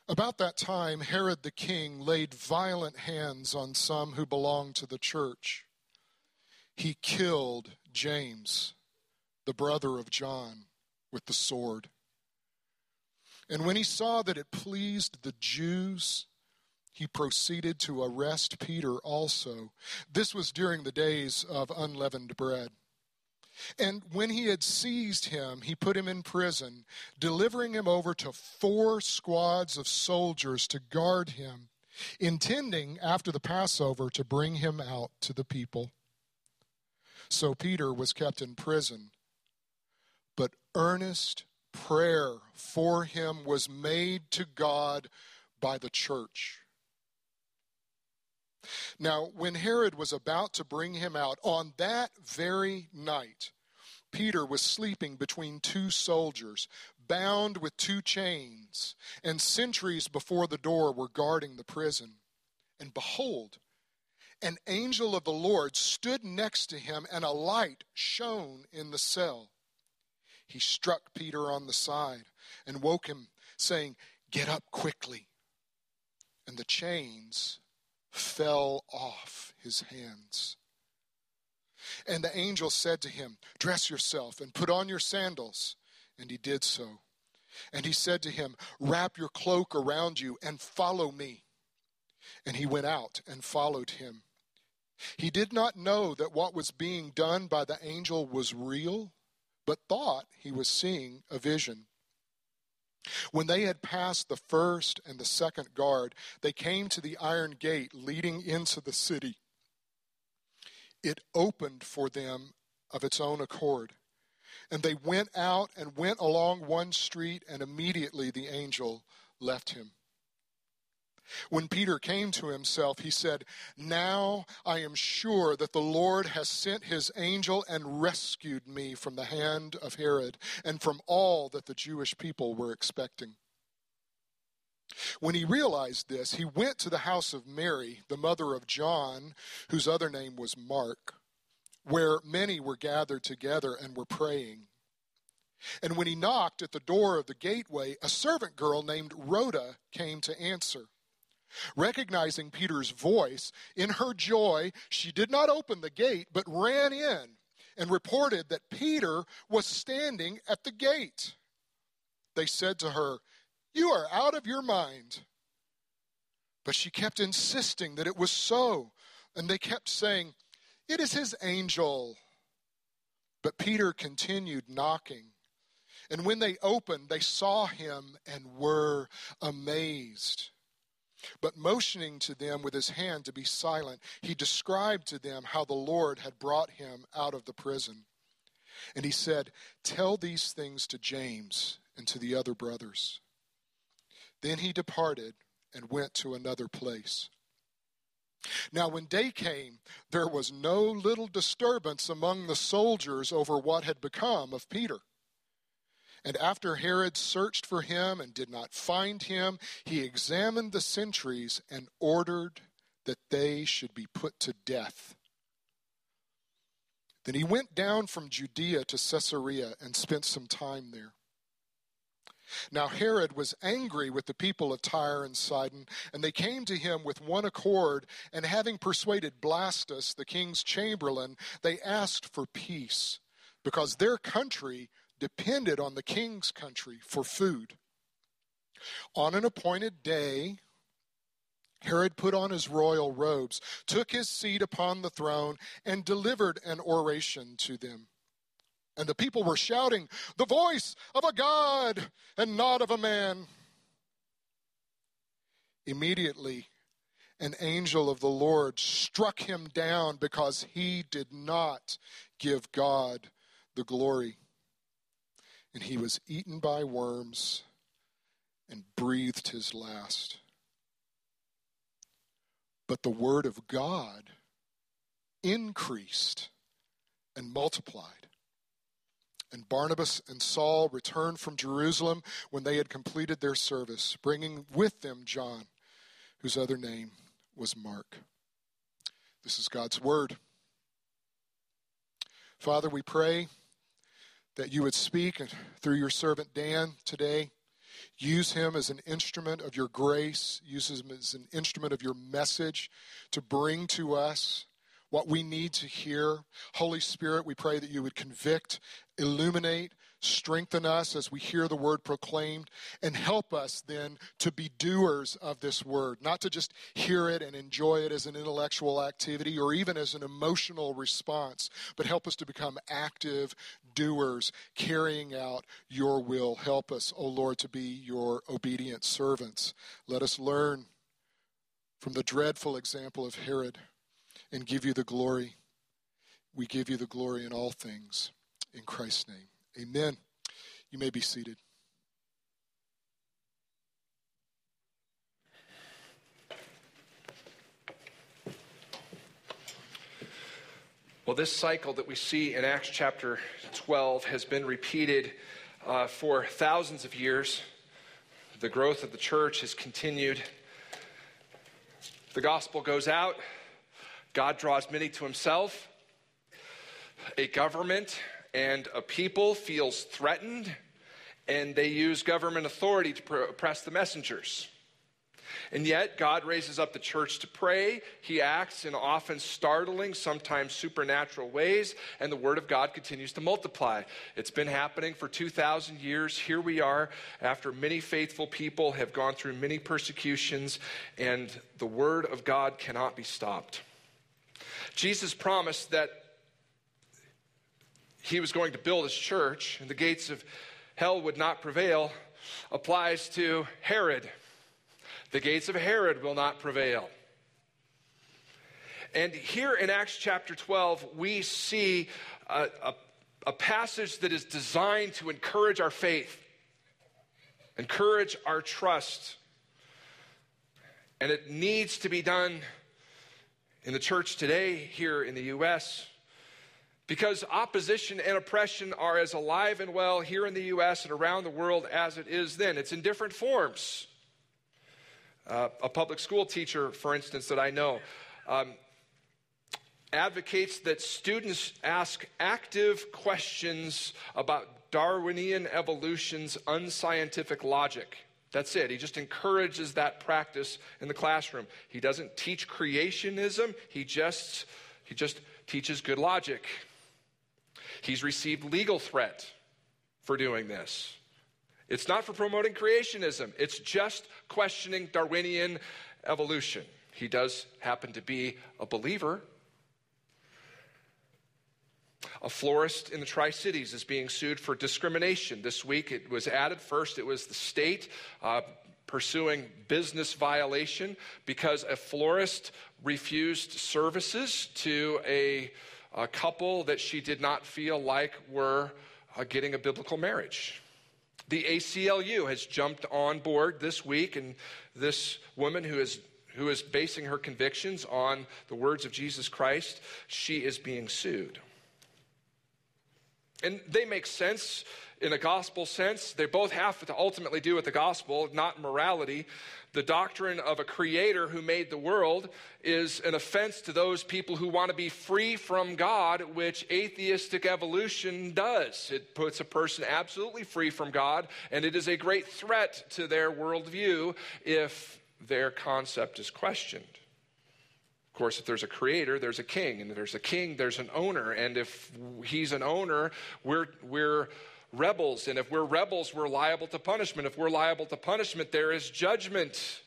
About that time, Herod the king laid violent hands on some who belonged to the church. He killed James, the brother of John, with the sword. And when he saw that it pleased the Jews, he proceeded to arrest Peter also. This was during the days of unleavened bread. And when he had seized him, he put him in prison, delivering him over to 4 squads of soldiers to guard him, intending after the Passover to bring him out to the people. So Peter was kept in prison, but earnest prayer for him was made to God by the church. Now, when Herod was about to bring him out, on that very night, Peter was sleeping between 2 soldiers, bound with 2 chains, and sentries before the door were guarding the prison. And behold, an angel of the Lord stood next to him, and a light shone in the cell. He struck Peter on the side and woke him, saying, "Get up quickly." And the chains fell off his hands. And the angel said to him, "Dress yourself and put on your sandals." And he did so. And he said to him, "Wrap your cloak around you and follow me." And he went out and followed him. He did not know that what was being done by the angel was real, but thought he was seeing a vision. When they had passed the first and the second guard, they came to the iron gate leading into the city. It opened for them of its own accord, and they went out and went along one street, and immediately the angel left him. When Peter came to himself, he said, "Now I am sure that the Lord has sent his angel and rescued me from the hand of Herod and from all that the Jewish people were expecting." When he realized this, he went to the house of Mary, the mother of John, whose other name was Mark, where many were gathered together and were praying. And when he knocked at the door of the gateway, a servant girl named Rhoda came to answer. Recognizing Peter's voice, in her joy, she did not open the gate, but ran in and reported that Peter was standing at the gate. They said to her, "You are out of your mind." But she kept insisting that it was so, and they kept saying, "It is his angel." But Peter continued knocking, and when they opened, they saw him and were amazed. But motioning to them with his hand to be silent, he described to them how the Lord had brought him out of the prison. And he said, "Tell these things to James and to the other brothers." Then he departed and went to another place. Now when day came, there was no little disturbance among the soldiers over what had become of Peter. And after Herod searched for him and did not find him, he examined the sentries and ordered that they should be put to death. Then he went down from Judea to Caesarea and spent some time there. Now Herod was angry with the people of Tyre and Sidon, and they came to him with one accord, and having persuaded Blastus, the king's chamberlain, they asked for peace, because their country depended on the king's country for food. On an appointed day, Herod put on his royal robes, took his seat upon the throne, and delivered an oration to them. And the people were shouting, "The voice of a God and not of a man." Immediately, an angel of the Lord struck him down because he did not give God the glory. And he was eaten by worms and breathed his last. But the word of God increased and multiplied. And Barnabas and Saul returned from Jerusalem when they had completed their service, bringing with them John, whose other name was Mark. This is God's word. Father, we pray that you would speak through your servant Dan today. Use him as an instrument of your grace. Use him as an instrument of your message to bring to us what we need to hear. Holy Spirit, we pray that you would convict, illuminate, strengthen us as we hear the word proclaimed, and help us then to be doers of this word, not to just hear it and enjoy it as an intellectual activity or even as an emotional response, but help us to become active doers, carrying out your will. Help us, O Lord, to be your obedient servants. Let us learn from the dreadful example of Herod and give you the glory. We give you the glory in all things. In Christ's name, amen. You may be seated. Well, this cycle that we see in Acts chapter 12 has been repeated for thousands of years. The growth of the church has continued. The gospel goes out. God draws many to himself. A government and a people feels threatened, and they use government authority to oppress the messengers. And yet, God raises up the church to pray. He acts in often startling, sometimes supernatural ways, and the word of God continues to multiply. It's been happening for 2,000 years. Here we are, after many faithful people have gone through many persecutions, and the word of God cannot be stopped. Jesus promised that he was going to build his church, and the gates of hell would not prevail, applies to Herod. The gates of Herod will not prevail. And here in Acts chapter 12, we see a passage that is designed to encourage our faith, encourage our trust. And it needs to be done in the church today here in the U.S., because opposition and oppression are as alive and well here in the U.S. and around the world as it is then. It's in different forms. A public school teacher, for instance, that I know, advocates that students ask active questions about Darwinian evolution's unscientific logic. That's it. He just encourages that practice in the classroom. He doesn't teach creationism. He just teaches good logic. He's received legal threat for doing this. It's not for promoting creationism. It's just questioning Darwinian evolution. He does happen to be a believer. A florist in the Tri-Cities is being sued for discrimination. This week it was added. First it was the state pursuing business violation because a florist refused services to a couple that she did not feel like were getting a biblical marriage. The ACLU has jumped on board this week, and this woman who is basing her convictions on the words of Jesus Christ, she is being sued. And they make sense in a gospel sense. They both have to ultimately do with the gospel, not morality. The doctrine of a creator who made the world is an offense to those people who want to be free from God, which atheistic evolution does. It puts a person absolutely free from God, and it is a great threat to their worldview if their concept is questioned. Of course, if there's a creator, there's a king, and if there's a king, there's an owner, and if he's an owner, we're rebels, and if we're rebels, we're liable to punishment. If we're liable to punishment, there is judgment.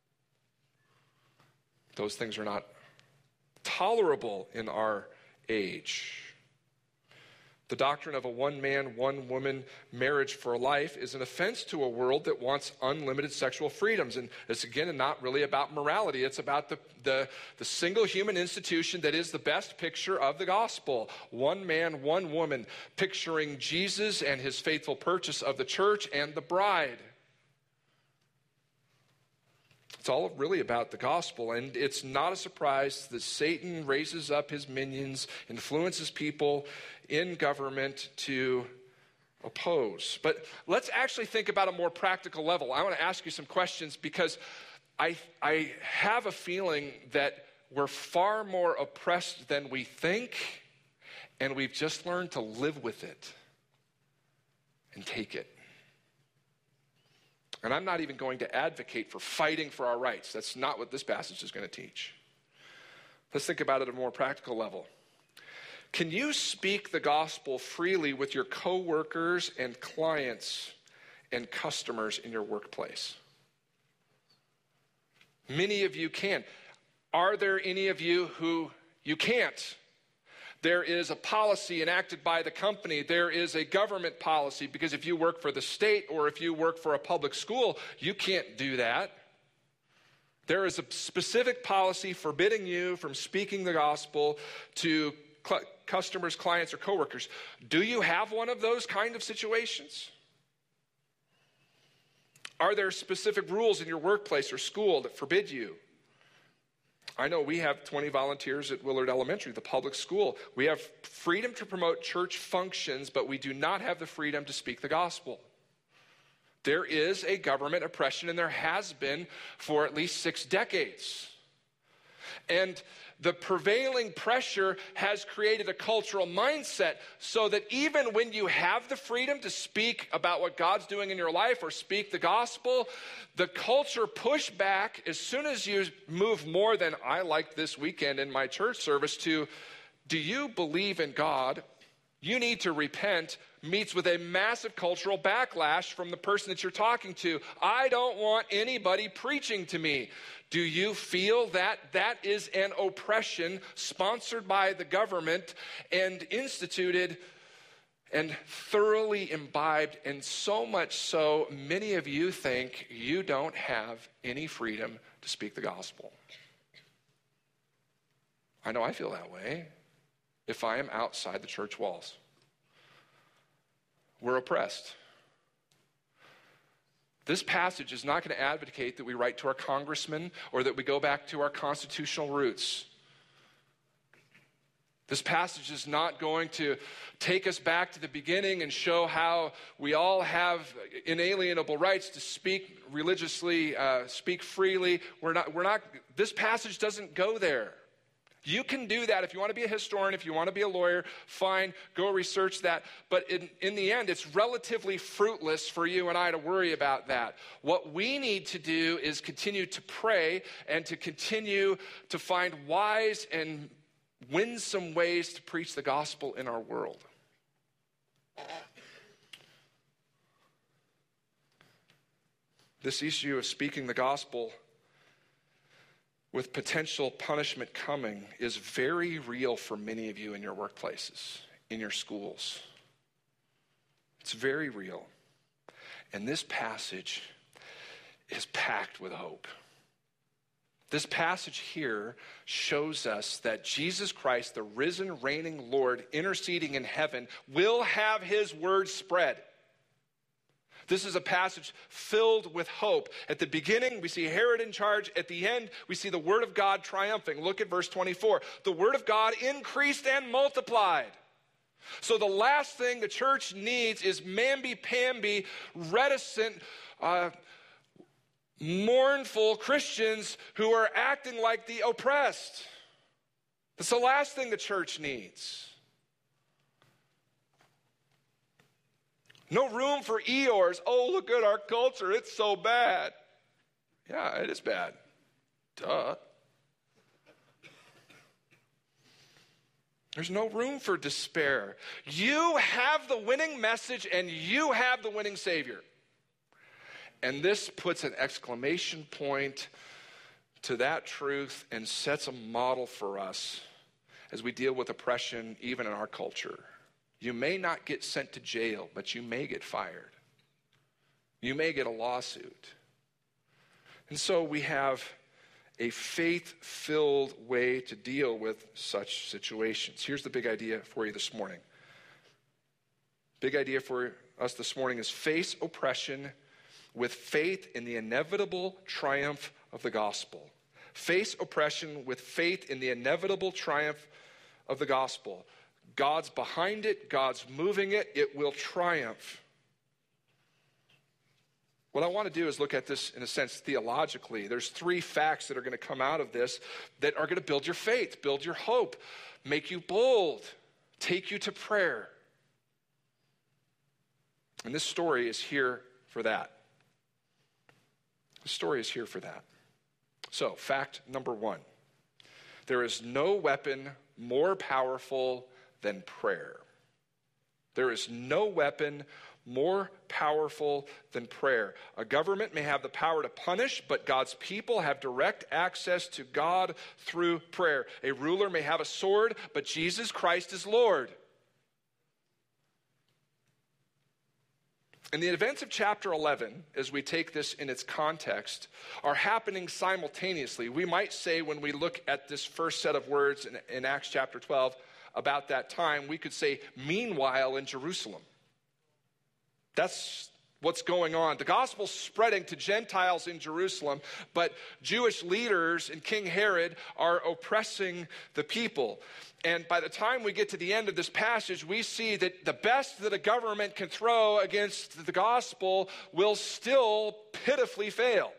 Those things are not tolerable in our age. The doctrine of a one-man, one-woman marriage for life is an offense to a world that wants unlimited sexual freedoms. And it's, again, not really about morality. It's about the single human institution that is the best picture of the gospel. One man, one woman, picturing Jesus and his faithful purchase of the church and the bride. It's all really about the gospel, and it's not a surprise that Satan raises up his minions, influences people in government to oppose. But let's actually think about a more practical level. I want to ask you some questions because I have a feeling that we're far more oppressed than we think, and we've just learned to live with it and take it. And I'm not even going to advocate for fighting for our rights. That's not what this passage is going to teach. Let's think about it at a more practical level. Can you speak the gospel freely with your coworkers and clients and customers in your workplace? Many of you can. Are there any of you who you can't? There is a policy enacted by the company. There is a government policy, because if you work for the state or if you work for a public school, you can't do that. There is a specific policy forbidding you from speaking the gospel to customers, clients, or coworkers. Do you have one of those kind of situations? Are there specific rules in your workplace or school that forbid you? I know we have 20 volunteers at Willard Elementary, the public school. We have freedom to promote church functions, but we do not have the freedom to speak the gospel. There is a government oppression, and there has been for at least 6 decades. And the prevailing pressure has created a cultural mindset so that even when you have the freedom to speak about what God's doing in your life or speak the gospel, the culture push back as soon as you move more than I liked this weekend in my church service to, do you believe in God? You need to repent, meets with a massive cultural backlash from the person that you're talking to. I don't want anybody preaching to me. Do you feel that that is an oppression sponsored by the government and instituted and thoroughly imbibed, and so much so many of you think you don't have any freedom to speak the gospel? I know I feel that way if I am outside the church walls. We're oppressed. This passage is not going to advocate that we write to our congressman or that we go back to our constitutional roots. This passage is not going to take us back to the beginning and show how we all have inalienable rights to speak religiously, speak freely. This passage doesn't go there. You can do that. If you want to be a historian, if you want to be a lawyer, fine, go research that. But in the end, it's relatively fruitless for you and I to worry about that. What we need to do is continue to pray and to continue to find wise and winsome ways to preach the gospel in our world. This issue of speaking the gospel with potential punishment coming is very real for many of you in your workplaces, in your schools. It's very real. And this passage is packed with hope. This passage here shows us that Jesus Christ, the risen, reigning Lord, interceding in heaven, will have his word spread. This is a passage filled with hope. At the beginning, we see Herod in charge. At the end, we see the word of God triumphing. Look at verse 24. The word of God increased and multiplied. So the last thing the church needs is mamby-pamby, reticent, mournful Christians who are acting like the oppressed. That's the last thing the church needs. No room for Eeyores. Oh, look at our culture. It's so bad. Yeah, it is bad. Duh. There's no room for despair. You have the winning message and you have the winning Savior. And this puts an exclamation point to that truth and sets a model for us as we deal with oppression even in our culture. You may not get sent to jail, but you may get fired. You may get a lawsuit. And so we have a faith-filled way to deal with such situations. Here's the big idea for you this morning. Big idea for us this morning is face oppression with faith in the inevitable triumph of the gospel. Face oppression with faith in the inevitable triumph of the gospel. God's behind it. God's moving it. It will triumph. What I want to do is look at this in a sense theologically. There's 3 facts that are going to come out of this that are going to build your faith, build your hope, make you bold, take you to prayer. And this story is here for that. The story is here for that. So, fact number one, there is no weapon more powerful than prayer. There is no weapon more powerful than prayer. A government may have the power to punish, but God's people have direct access to God through prayer. A ruler may have a sword, but Jesus Christ is Lord. And the events of chapter 11, as we take this in its context, are happening simultaneously. We might say when we look at this first set of words in Acts chapter 12 about that time, we could say, meanwhile in Jerusalem. That's what's going on. The gospel's spreading to Gentiles in Jerusalem, but Jewish leaders and King Herod are oppressing the people. And by the time we get to the end of this passage, we see that the best that a government can throw against the gospel will still pitifully fail.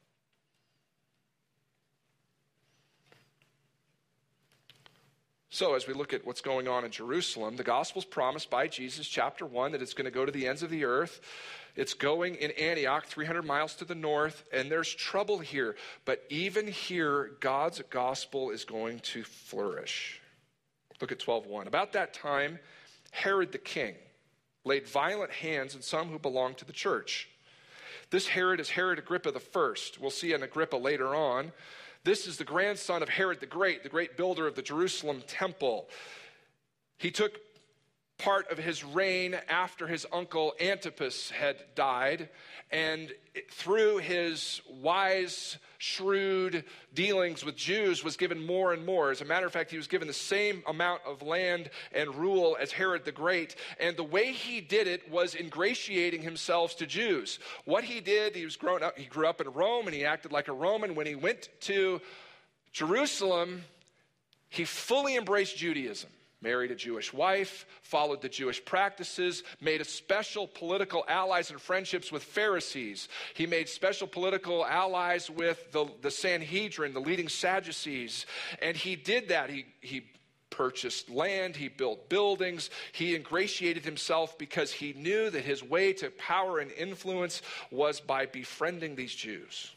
So as we look at what's going on in Jerusalem, the gospel's promised by Jesus, chapter 1, that it's going to go to the ends of the earth. It's going in Antioch, 300 miles to the north, and there's trouble here. But even here, God's gospel is going to flourish. Look at 12:1. About that time, Herod the king laid violent hands on some who belonged to the church. This Herod is Herod Agrippa the first. We'll see an Agrippa later on. This is the grandson of Herod the great builder of the Jerusalem temple. He took part of his reign after his uncle Antipas had died, and through his wise, shrewd dealings with Jews was given more and more. As a matter of fact, he was given the same amount of land and rule as Herod the Great, and the way he did it was ingratiating himself to Jews. What he did, he grew up in Rome, and he acted like a Roman. When he went to Jerusalem, he fully embraced Judaism. Married a Jewish wife, followed the Jewish practices, made special political allies and friendships with Pharisees. He made special political allies with the Sanhedrin, the leading Sadducees. And he did that. He purchased land, he built buildings, he ingratiated himself because he knew that his way to power and influence was by befriending these Jews.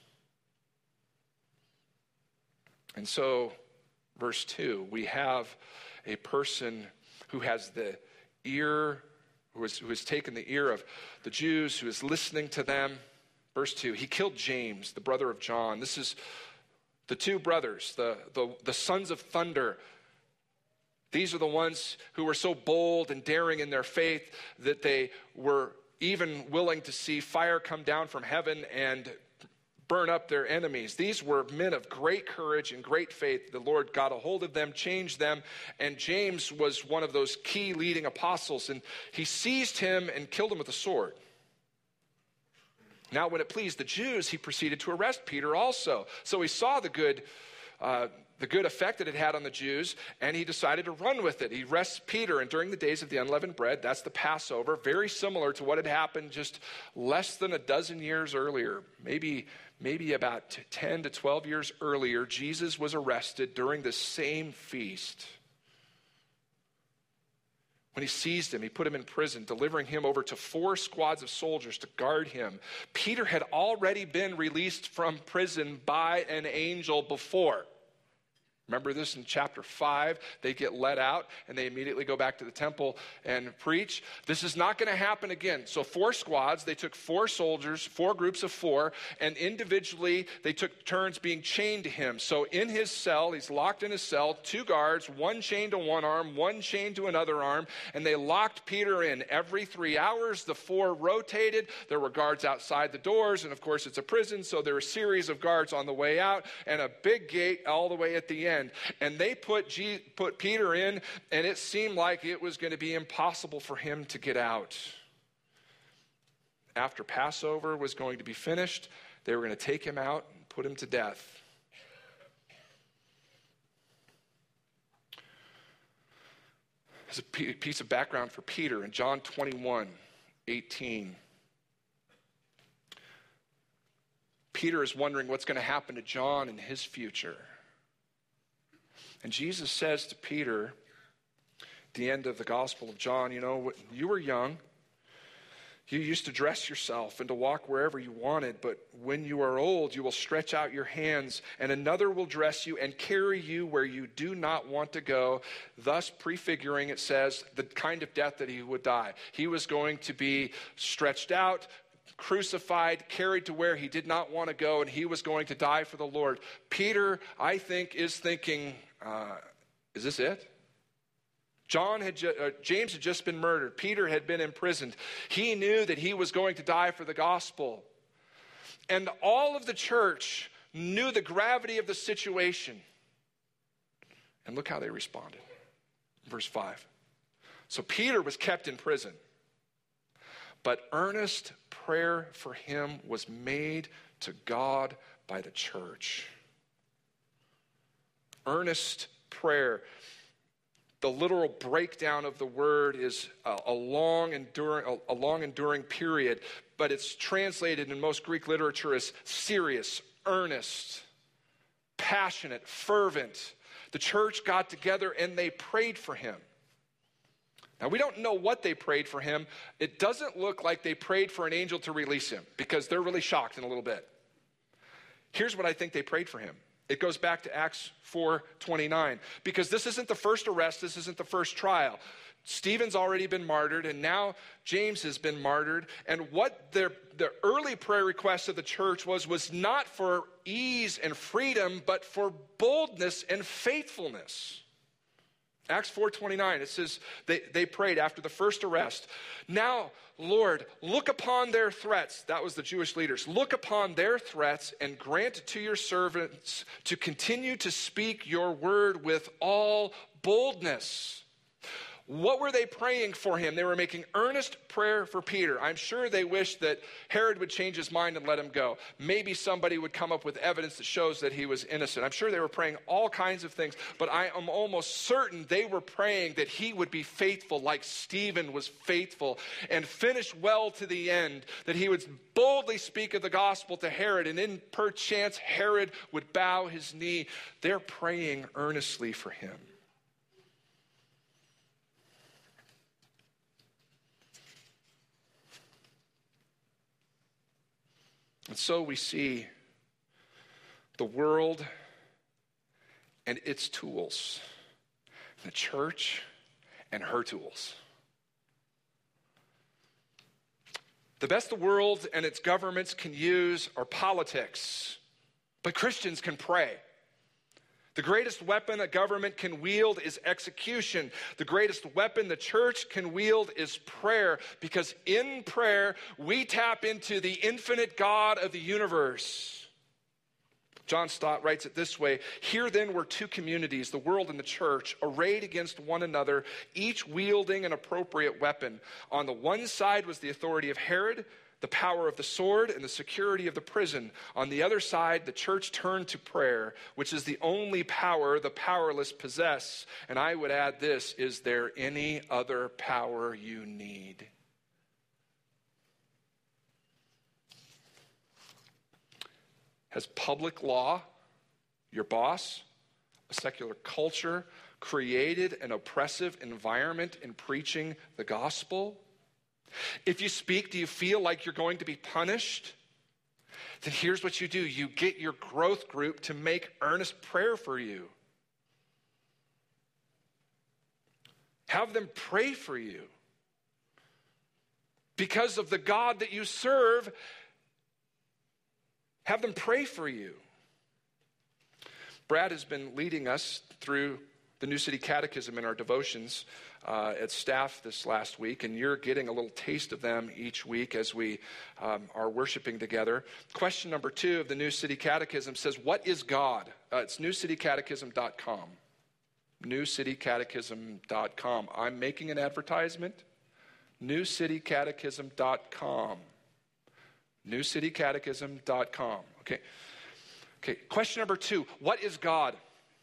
And so, verse 2, we have a person who has the ear, who has taken the ear of the Jews, who is listening to them. Verse 2, he killed James, the brother of John. This is the two brothers, the sons of thunder. These are the ones who were so bold and daring in their faith that they were even willing to see fire come down from heaven and burn up their enemies. These were men of great courage and great faith. The Lord got a hold of them, changed them, and James was one of those key leading apostles, and he seized him and killed him with a sword. Now, when it pleased the Jews, he proceeded to arrest Peter also. So he saw the good effect that it had on the Jews, and he decided to run with it. He arrests Peter, and during the days of the unleavened bread, that's the Passover, very similar to what had happened just less than a dozen years earlier, maybe about 10 to 12 years earlier, Jesus was arrested during the same feast. When he seized him, he put him in prison, delivering him over to 4 squads of soldiers to guard him. Peter had already been released from prison by an angel before. Remember this in chapter 5, they get let out and they immediately go back to the temple and preach. This is not going to happen again. So 4 squads, they took 4 soldiers, 4 groups of 4, and individually they took turns being chained to him. So in his cell, he's locked in his cell, 2 guards, 1 chained to one arm, 1 chained to another arm, and they locked Peter in. Every 3 hours, the 4 rotated. There were guards outside the doors, and of course it's a prison, so there were a series of guards on the way out and a big gate all the way at the end. And they put Peter in, and it seemed like it was going to be impossible for him to get out. After Passover was going to be finished, they were going to take him out and put him to death. As a piece of background for Peter, in John 21:18, Peter is wondering what's going to happen to John in his future. And Jesus says to Peter, at the end of the Gospel of John, you know, you were young. You used to dress yourself and to walk wherever you wanted, but when you are old, you will stretch out your hands, and another will dress you and carry you where you do not want to go, thus prefiguring, it says, the kind of death that he would die. He was going to be stretched out, crucified, carried to where he did not want to go, and he was going to die for the Lord. Peter, I think, is thinking, is this it? James had just been murdered. Peter had been imprisoned. He knew that he was going to die for the gospel. And all of the church knew the gravity of the situation. And look how they responded. Verse 5. So Peter was kept in prison, but earnest prayer for him was made to God by the church. Earnest prayer. The literal breakdown of the word is a long enduring period, but it's translated in most Greek literature as serious, earnest, passionate, fervent. The church got together and they prayed for him. Now, we don't know what they prayed for him. It doesn't look like they prayed for an angel to release him, because they're really shocked in a little bit. Here's what I think they prayed for him. It goes back to Acts 4:29, because this isn't the first arrest, this isn't the first trial. Stephen's already been martyred, and now James has been martyred. And what the early prayer request of the church was not for ease and freedom, but for boldness and faithfulness. Acts 4:29, it says they prayed after the first arrest. Now, Lord, look upon their threats. That was the Jewish leaders. Look upon their threats and grant to your servants to continue to speak your word with all boldness. What were they praying for him? They were making earnest prayer for Peter. I'm sure they wished that Herod would change his mind and let him go. Maybe somebody would come up with evidence that shows that he was innocent. I'm sure they were praying all kinds of things, but I am almost certain they were praying that he would be faithful like Stephen was faithful and finish well to the end, that he would boldly speak of the gospel to Herod, and in perchance Herod would bow his knee. They're praying earnestly for him. And so we see the world and its tools, the church and her tools. The best the world and its governments can use are politics, but Christians can pray. The greatest weapon a government can wield is execution. The greatest weapon the church can wield is prayer, because in prayer, we tap into the infinite God of the universe. John Stott writes it this way: here then were two communities, the world and the church, arrayed against one another, each wielding an appropriate weapon. On the one side was the authority of Herod, the power of the sword, and the security of the prison. On the other side, the church turned to prayer, which is the only power the powerless possess. And I would add this: is there any other power you need? Has public law, your boss, a secular culture, created an oppressive environment in preaching the gospel? If you speak, do you feel like you're going to be punished? Then here's what you do. You get your growth group to make earnest prayer for you. Have them pray for you. Because of the God that you serve, have them pray for you. Brad has been leading us through the New City Catechism in our devotions at staff this last week, and you're getting a little taste of them each week as we are worshiping together. Question number 2 of the New City Catechism says, what is God? It's newcitycatechism.com. newcitycatechism.com. I'm making an advertisement. newcitycatechism.com. newcitycatechism.com. Okay. Question number 2, what is God?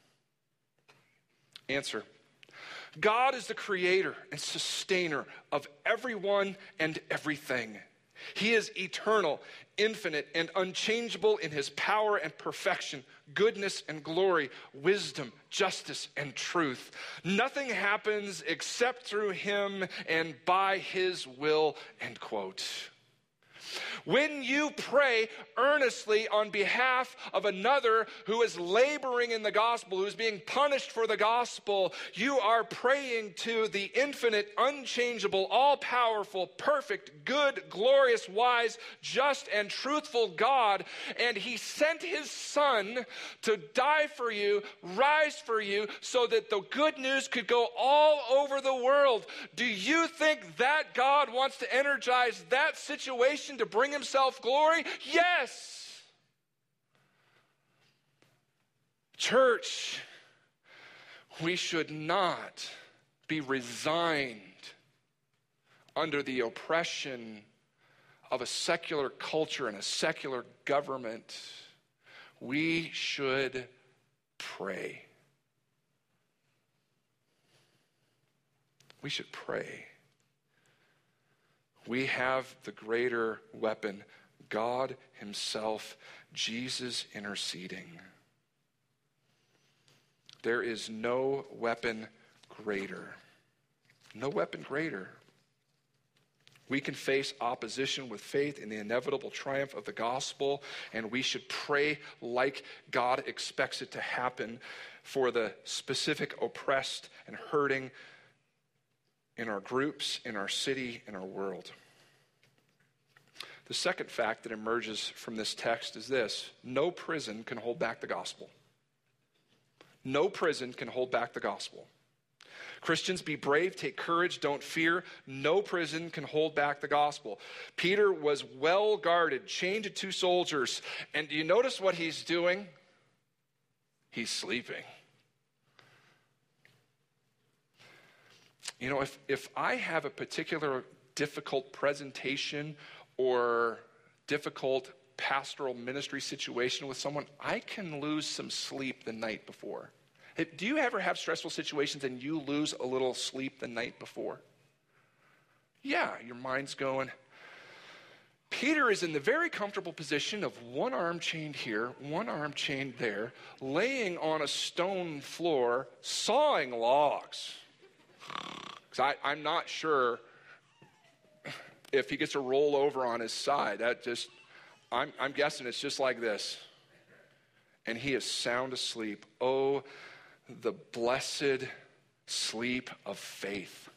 Answer: God is the creator and sustainer of everyone and everything. He is eternal, infinite, and unchangeable in his power and perfection, goodness and glory, wisdom, justice, and truth. Nothing happens except through him and by his will, end quote. When you pray earnestly on behalf of another who is laboring in the gospel, who's being punished for the gospel, you are praying to the infinite, unchangeable, all-powerful, perfect, good, glorious, wise, just, and truthful God. And he sent his son to die for you, rise for you, so that the good news could go all over the world. Do you think that God wants to energize that situation to bring himself glory? Yes. Church, we should not be resigned under the oppression of a secular culture and a secular government. We should pray. We should pray. We have the greater weapon, God himself, Jesus interceding. There is no weapon greater. No weapon greater. We can face opposition with faith in the inevitable triumph of the gospel, and we should pray like God expects it to happen for the specific oppressed and hurting in our groups, in our city, in our world. The second fact that emerges from this text is this: no prison can hold back the gospel. No prison can hold back the gospel. Christians, be brave, take courage, don't fear. No prison can hold back the gospel. Peter was well guarded, chained to 2 soldiers. And do you notice what he's doing? He's sleeping. You know, if I have a particular difficult presentation or difficult pastoral ministry situation with someone, I can lose some sleep the night before. Do you ever have stressful situations and you lose a little sleep the night before? Yeah, your mind's going. Peter is in the very comfortable position of one arm chained here, one arm chained there, laying on a stone floor, sawing logs. I'm not sure if he gets a roll over on his side. I'm guessing it's just like this. And he is sound asleep. Oh, the blessed sleep of faith.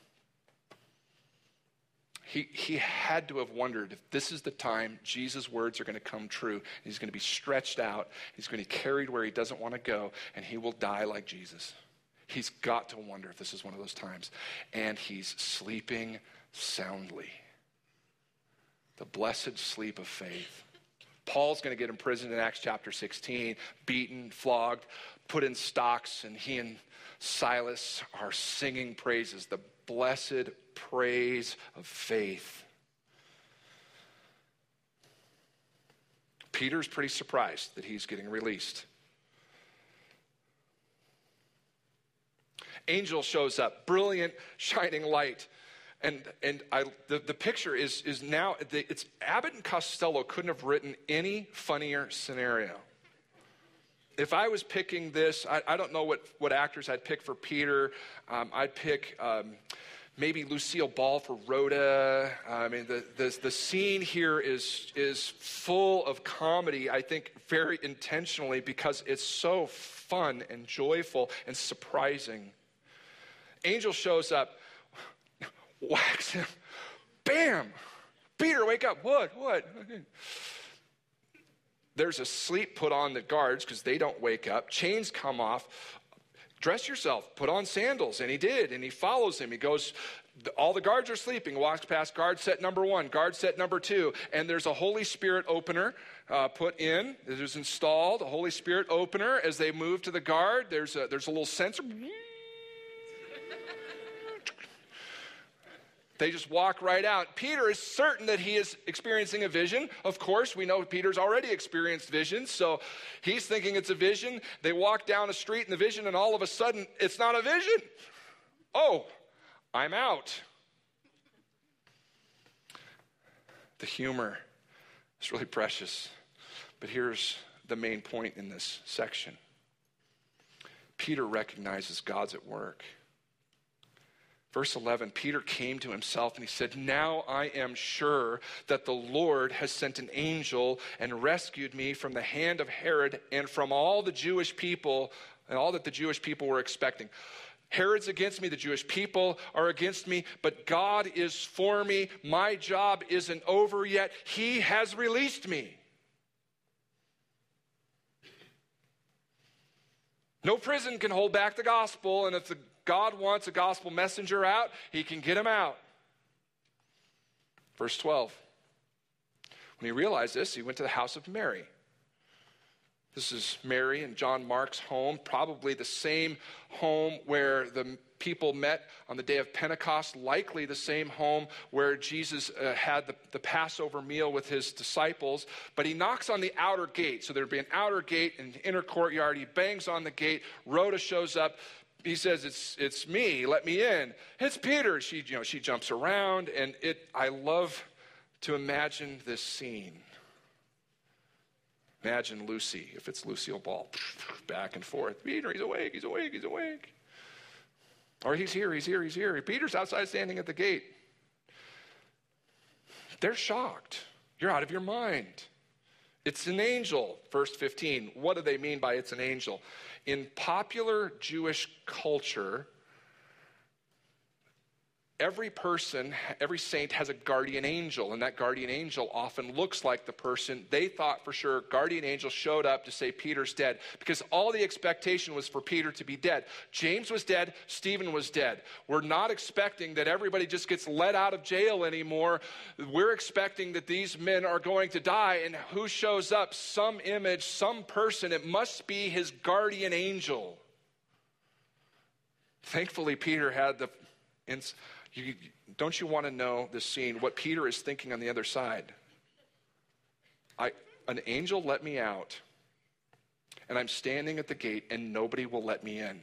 He had to have wondered if this is the time Jesus' words are going to come true. He's going to be stretched out. He's going to be carried where he doesn't want to go, and he will die like Jesus. He's got to wonder if this is one of those times. And he's sleeping soundly. The blessed sleep of faith. Paul's going to get imprisoned in Acts chapter 16, beaten, flogged, put in stocks, and he and Silas are singing praises, the blessed praise of faith. Peter's pretty surprised that he's getting released. Angel shows up, brilliant, shining light. And the picture is now, it's Abbott and Costello couldn't have written any funnier scenario. If I was picking this, I don't know what actors I'd pick for Peter. I'd pick maybe Lucille Ball for Rhoda. I mean, the scene here is full of comedy, I think very intentionally, because it's so fun and joyful and surprising. Angel shows up, whacks him, bam! Peter, wake up. What? There's a sleep put on the guards because they don't wake up. Chains come off. Dress yourself, put on sandals. And he did, and he follows him. He goes, all the guards are sleeping, walks past guard set number 1, guard set number 2, and there's a Holy Spirit opener put in. It was installed, a Holy Spirit opener. As they move to the guard, there's a little sensor. They just walk right out. Peter is certain that he is experiencing a vision. Of course, we know Peter's already experienced visions, so he's thinking it's a vision. They walk down a street in the vision, and all of a sudden, it's not a vision. Oh, I'm out. The humor is really precious. But here's the main point in this section. Peter recognizes God's at work. Verse 11, Peter came to himself and he said, "Now I am sure that the Lord has sent an angel and rescued me from the hand of Herod and from all the Jewish people and all that the Jewish people were expecting." Herod's against me, the Jewish people are against me, but God is for me. My job isn't over yet. He has released me. No prison can hold back the gospel, and if God wants a gospel messenger out, he can get him out. Verse 12. When he realized this, he went to the house of Mary. This is Mary and John Mark's home, probably the same home where the people met on the day of Pentecost, likely the same home where Jesus had the Passover meal with his disciples. But he knocks on the outer gate. So there'd be an outer gate and inner courtyard. He bangs on the gate. Rhoda shows up. He says, it's me, let me in. It's Peter. She jumps around, and I love to imagine this scene. Imagine Lucy, if it's Lucille Ball, back and forth. Peter, he's awake, he's awake, he's awake. Or he's here, he's here, he's here. Peter's outside standing at the gate. They're shocked. You're out of your mind. It's an angel, verse 15. What do they mean by it's an angel? In popular Jewish culture, every person, every saint has a guardian angel, and that guardian angel often looks like the person they thought for sure. Guardian angel showed up to say Peter's dead, because all the expectation was for Peter to be dead. James was dead, Stephen was dead. We're not expecting that everybody just gets let out of jail anymore. We're expecting that these men are going to die, and who shows up? Some image, some person. It must be his guardian angel. Thankfully, Peter had don't you want to know this scene, what Peter is thinking on the other side? An angel let me out, and I'm standing at the gate, and nobody will let me in.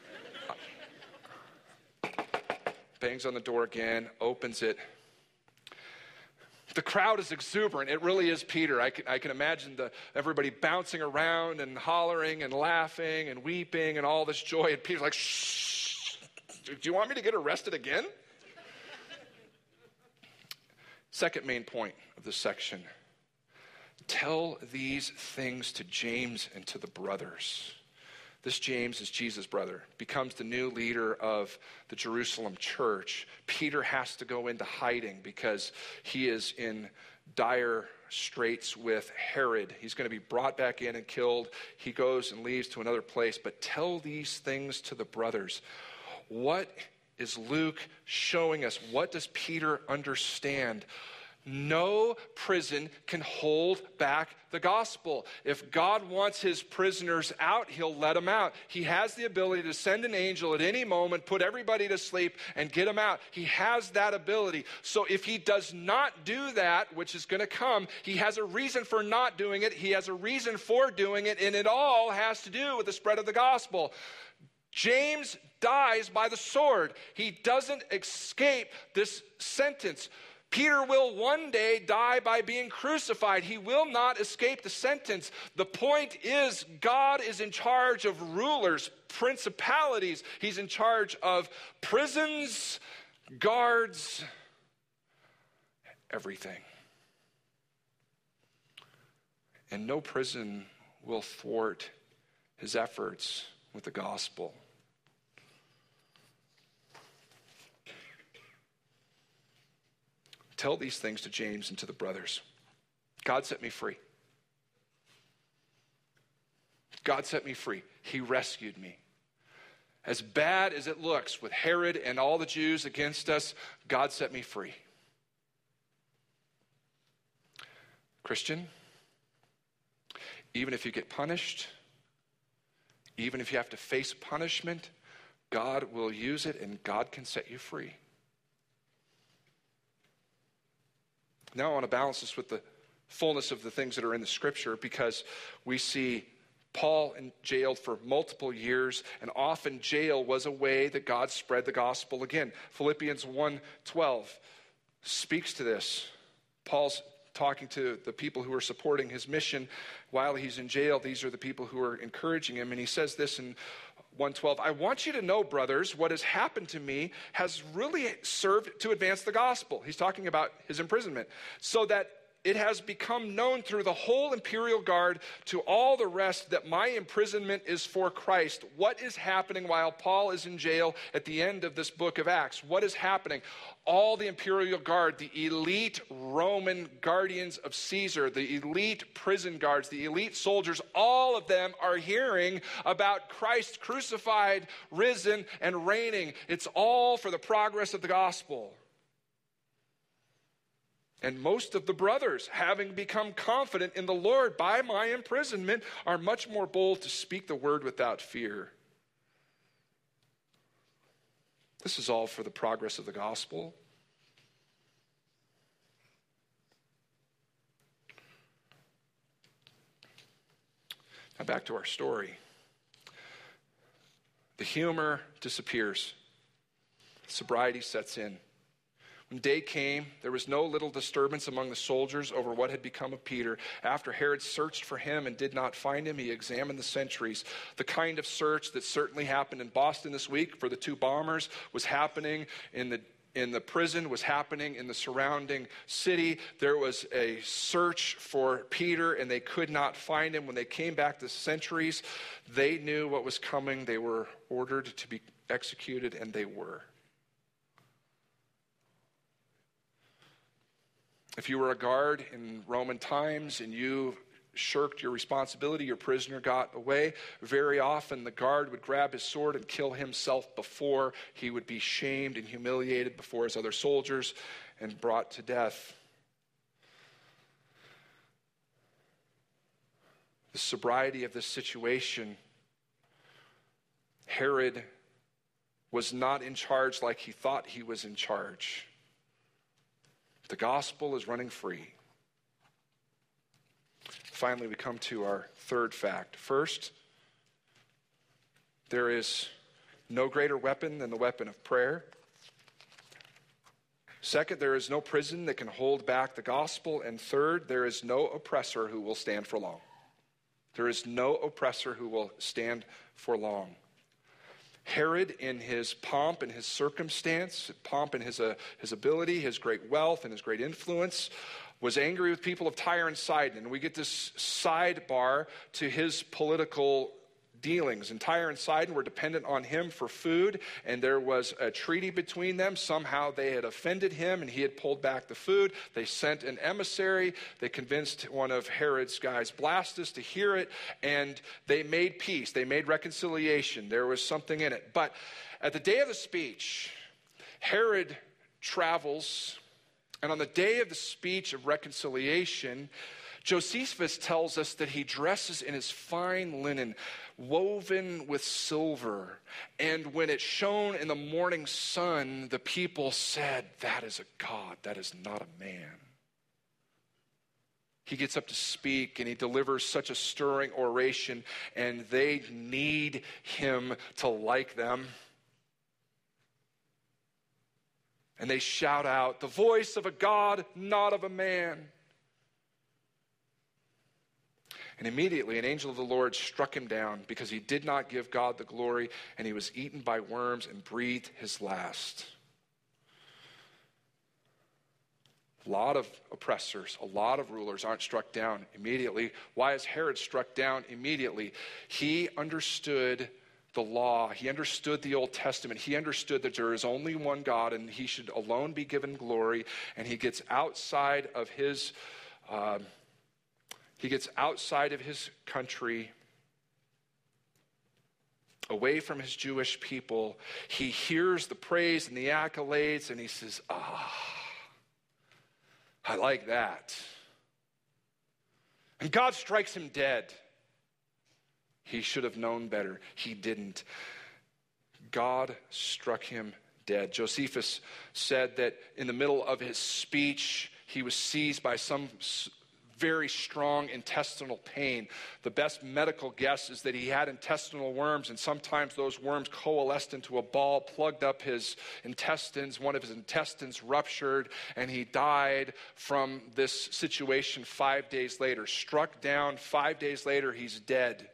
Bangs on the door again, opens it. The crowd is exuberant. It really is Peter. I can imagine everybody bouncing around and hollering and laughing and weeping and all this joy, and Peter's like, "Shh, do you want me to get arrested again?" Second main point of this section. Tell these things to James and to the brothers. This James is Jesus' brother, becomes the new leader of the Jerusalem church. Peter has to go into hiding because he is in dire straits with Herod. He's going to be brought back in and killed. He goes and leaves to another place. But tell these things to the brothers. What is Luke showing us? What does Peter understand? No prison can hold back the gospel. If God wants his prisoners out, he'll let them out. He has the ability to send an angel at any moment, put everybody to sleep, and get them out. He has that ability. So if he does not do that, which is going to come, he has a reason for not doing it. He has a reason for doing it, and it all has to do with the spread of the gospel. James dies by the sword. He doesn't escape this sentence. Peter will one day die by being crucified. He will not escape the sentence. The point is, God is in charge of rulers, principalities. He's in charge of prisons, guards, everything. And no prison will thwart his efforts with the gospel. Tell these things to James and to the brothers. God set me free. God set me free. He rescued me. As bad as it looks with Herod and all the Jews against us, God set me free. Christian, even if you get punished, even if you have to face punishment, God will use it and God can set you free. Now I want to balance this with the fullness of the things that are in the scripture, because we see Paul jailed for multiple years, and often jail was a way that God spread the gospel again. Philippians 1:12 speaks to this. Paul's talking to the people who are supporting his mission while he's in jail. These are the people who are encouraging him. And he says this in 1:12, I want you to know, brothers, what has happened to me has really served to advance the gospel. He's talking about his imprisonment. So that it has become known through the whole imperial guard to all the rest that my imprisonment is for Christ. What is happening while Paul is in jail at the end of this book of Acts? What is happening? All the imperial guard, the elite Roman guardians of Caesar, the elite prison guards, the elite soldiers, all of them are hearing about Christ crucified, risen, and reigning. It's all for the progress of the gospel. And most of the brothers, having become confident in the Lord by my imprisonment, are much more bold to speak the word without fear. This is all for the progress of the gospel. Now back to our story. The humor disappears. Sobriety sets in. When day came, there was no little disturbance among the soldiers over what had become of Peter. After Herod searched for him and did not find him, he examined the sentries. The kind of search that certainly happened in Boston this week for the two bombers was happening in the prison, was happening in the surrounding city. There was a search for Peter, and they could not find him. When they came back, the sentries, they knew what was coming. They were ordered to be executed, and they were. If you were a guard in Roman times and you shirked your responsibility, your prisoner got away, very often the guard would grab his sword and kill himself before he would be shamed and humiliated before his other soldiers and brought to death. The sobriety of this situation, Herod was not in charge like he thought he was in charge. The gospel is running free. Finally, we come to our third fact. First, there is no greater weapon than the weapon of prayer. Second, there is no prison that can hold back the gospel. And third, there is no oppressor who will stand for long. There is no oppressor who will stand for long. Herod, in his pomp and his circumstance, pomp and his ability, his great wealth and his great influence, was angry with people of Tyre and Sidon. And we get this sidebar to his political dealings. And Tyre and Sidon were dependent on him for food, and there was a treaty between them. Somehow they had offended him, and he had pulled back the food. They sent an emissary. They convinced one of Herod's guys, Blastus, to hear it, and they made peace. They made reconciliation. There was something in it. But at the day of the speech, Herod travels, and on the day of the speech of reconciliation, Josephus tells us that he dresses in his fine linen, woven with silver. And when it shone in the morning sun, the people said, that is a god, that is not a man. He gets up to speak, and he delivers such a stirring oration, and they need him to like them. And they shout out, the voice of a god, not of a man. And immediately an angel of the Lord struck him down because he did not give God the glory, and he was eaten by worms and breathed his last. A lot of oppressors, a lot of rulers aren't struck down immediately. Why is Herod struck down immediately? He understood the law. He understood the Old Testament. He understood that there is only one God and he should alone be given glory. And he gets outside of his country, away from his Jewish people. He hears the praise and the accolades, and he says, I like that. And God strikes him dead. He should have known better. He didn't. God struck him dead. Josephus said that in the middle of his speech, he was seized by some very strong intestinal pain. The best medical guess is that he had intestinal worms, and sometimes those worms coalesced into a ball, plugged up his intestines. One of his intestines ruptured, and he died from this situation 5 days later. Struck down, 5 days later, he's dead.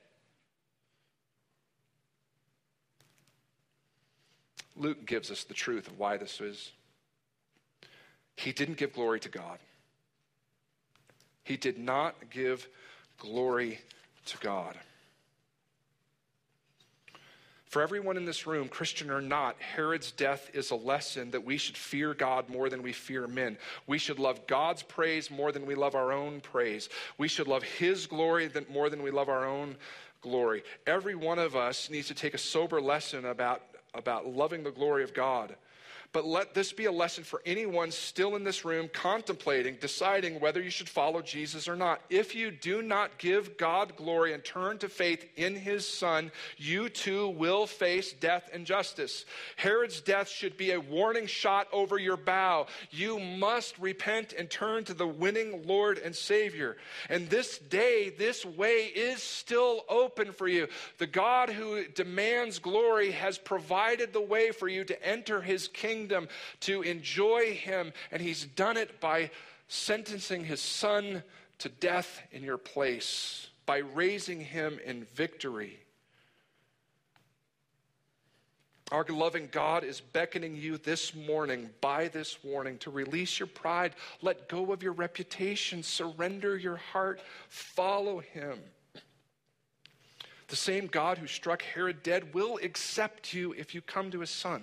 Luke gives us the truth of why this is. He didn't give glory to God. He did not give glory to God. For everyone in this room, Christian or not, Herod's death is a lesson that we should fear God more than we fear men. We should love God's praise more than we love our own praise. We should love his glory more than we love our own glory. Every one of us needs to take a sober lesson about loving the glory of God. But let this be a lesson for anyone still in this room contemplating, deciding whether you should follow Jesus or not. If you do not give God glory and turn to faith in his Son, you too will face death and justice. Herod's death should be a warning shot over your bow. You must repent and turn to the winning Lord and Savior. And this day, this way is still open for you. The God who demands glory has provided the way for you to enter his kingdom, to enjoy him, and he's done it by sentencing his Son to death in your place, by raising him in victory. Our loving God is beckoning you this morning, by this warning, to release your pride, let go of your reputation, surrender your heart, follow him. The same God who struck Herod dead will accept you if you come to his Son.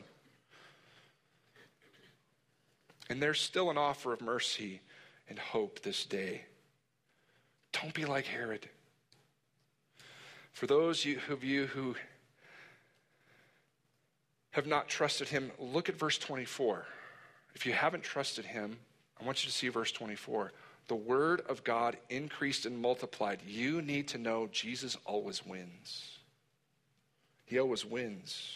And there's still an offer of mercy and hope this day. Don't be like Herod. For those of you who have not trusted him, look at verse 24. If you haven't trusted him, I want you to see verse 24. The word of God increased and multiplied. You need to know Jesus always wins. He always wins.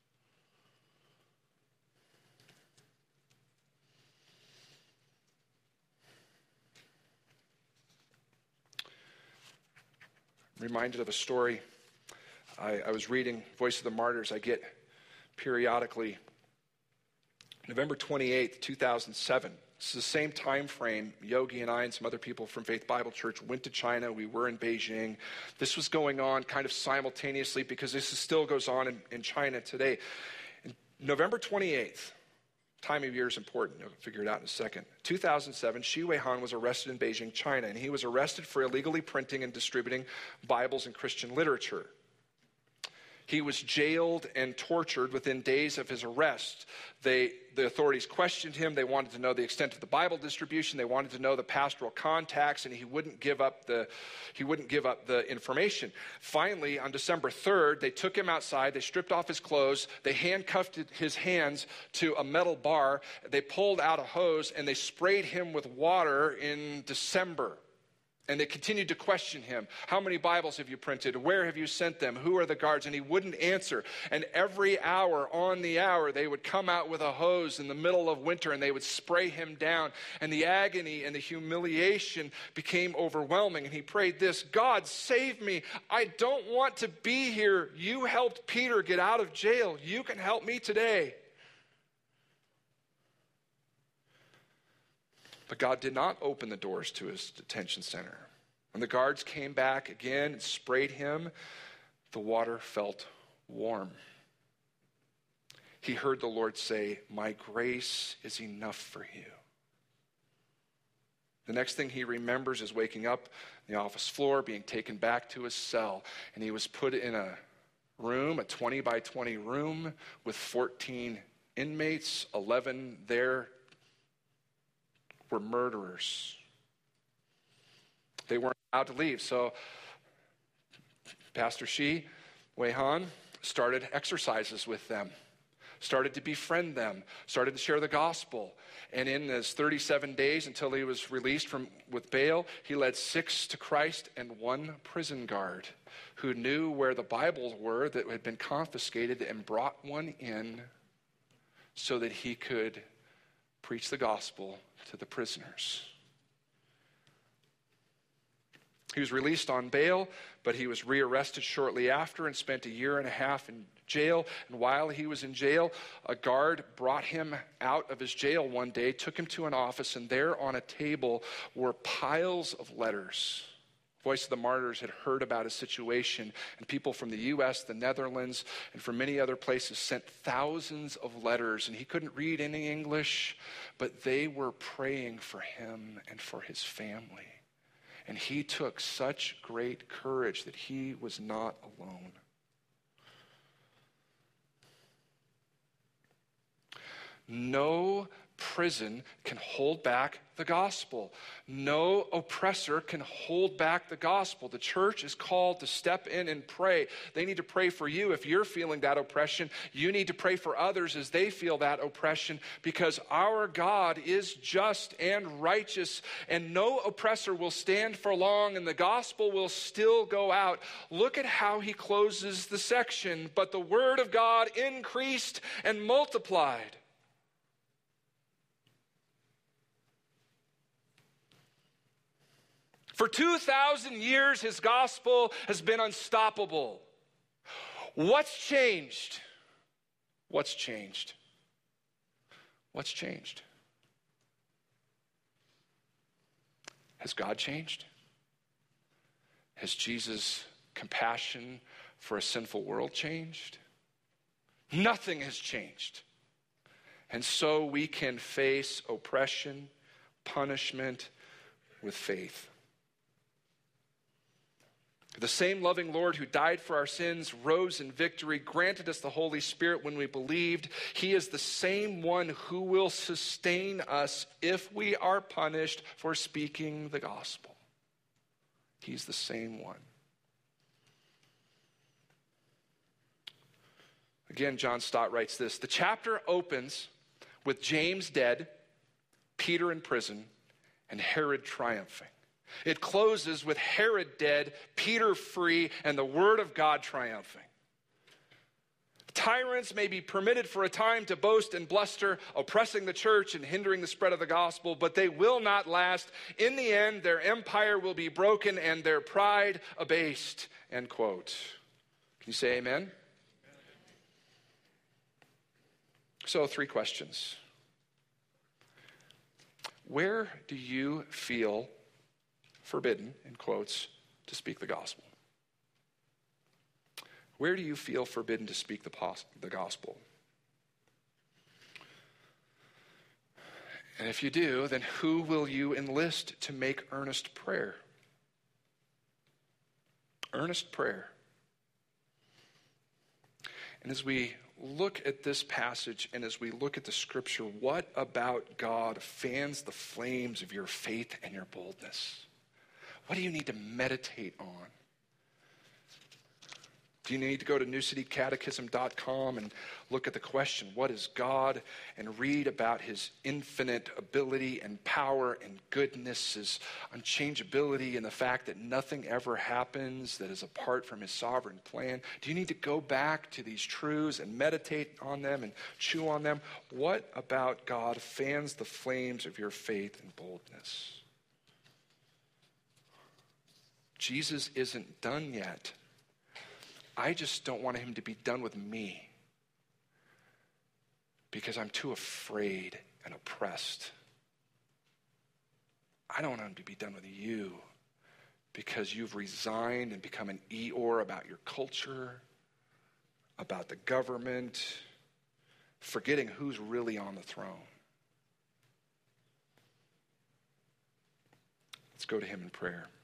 Reminded of a story. I was reading Voice of the Martyrs. I get periodically. November 28th, 2007. This is the same time frame. Yogi and I and some other people from Faith Bible Church went to China. We were in Beijing. This was going on kind of simultaneously because this still goes on in China today. November 28th. Time of year is important. You'll figure it out in a second. 2007, Xi Weihan was arrested in Beijing, China, and he was arrested for illegally printing and distributing Bibles and Christian literature. He was jailed and tortured within days of his arrest. The authorities questioned him. They wanted to know the extent of the Bible distribution. They wanted to know the pastoral contacts, and he wouldn't give up the information. Finally, on December 3rd, they took him outside. They stripped off his clothes. They handcuffed his hands to a metal bar. They pulled out a hose, and they sprayed him with water in December. And they continued to question him. How many Bibles have you printed? Where have you sent them? Who are the guards? And he wouldn't answer. And every hour, on the hour, they would come out with a hose in the middle of winter and they would spray him down. And the agony and the humiliation became overwhelming. And he prayed this, God, save me. I don't want to be here. You helped Peter get out of jail. You can help me today. But God did not open the doors to his detention center. When the guards came back again and sprayed him, the water felt warm. He heard the Lord say, my grace is enough for you. The next thing he remembers is waking up on the office floor, being taken back to his cell. And he was put in a room, a 20 by 20 room with 14 inmates, 11 there were murderers. They weren't allowed to leave. So Pastor Xi Weihan started exercises with them, started to befriend them, started to share the gospel. And in his 37 days until he was released with bail, he led 6 to Christ and 1 prison guard who knew where the Bibles were that had been confiscated and brought one in so that he could preach the gospel to the prisoners. He was released on bail, but he was rearrested shortly after and spent 1.5 years in jail. And while he was in jail, a guard brought him out of his jail one day, took him to an office, and there on a table were piles of letters. Voice of the Martyrs had heard about his situation, and people from the U.S., the Netherlands, and from many other places sent thousands of letters, and he couldn't read any English, but they were praying for him and for his family. And he took such great courage that he was not alone. No prison can hold back the gospel. No oppressor can hold back the gospel. The church is called to step in and pray. They need to pray for you if you're feeling that oppression. You need to pray for others as they feel that oppression, because our God is just and righteous, and no oppressor will stand for long, and the gospel will still go out. Look at how he closes the section. But the word of God increased and multiplied. For 2,000 years, his gospel has been unstoppable. What's changed? What's changed? What's changed? Has God changed? Has Jesus' compassion for a sinful world changed? Nothing has changed. And so we can face oppression, punishment with faith. The same loving Lord who died for our sins, rose in victory, granted us the Holy Spirit when we believed. He is the same one who will sustain us if we are punished for speaking the gospel. He's the same one. Again, John Stott writes this: the chapter opens with James dead, Peter in prison, and Herod triumphing. It closes with Herod dead, Peter free, and the word of God triumphing. Tyrants may be permitted for a time to boast and bluster, oppressing the church and hindering the spread of the gospel, but they will not last. In the end, their empire will be broken and their pride abased. End quote. Can you say amen? So, 3 questions. Where do you feel forbidden, in quotes, to speak the gospel? Where do you feel forbidden to speak the gospel? And if you do, then who will you enlist to make earnest prayer? Earnest prayer. And as we look at this passage and as we look at the scripture, what about God fans the flames of your faith and your boldness? What do you need to meditate on? Do you need to go to newcitycatechism.com and look at the question, what is God? And read about his infinite ability and power and goodness, his unchangeability, and the fact that nothing ever happens that is apart from his sovereign plan? Do you need to go back to these truths and meditate on them and chew on them? What about God fans the flames of your faith and boldness? Jesus isn't done yet. I just don't want him to be done with me because I'm too afraid and oppressed. I don't want him to be done with you because you've resigned and become an Eeyore about your culture, about the government, forgetting who's really on the throne. Let's go to him in prayer.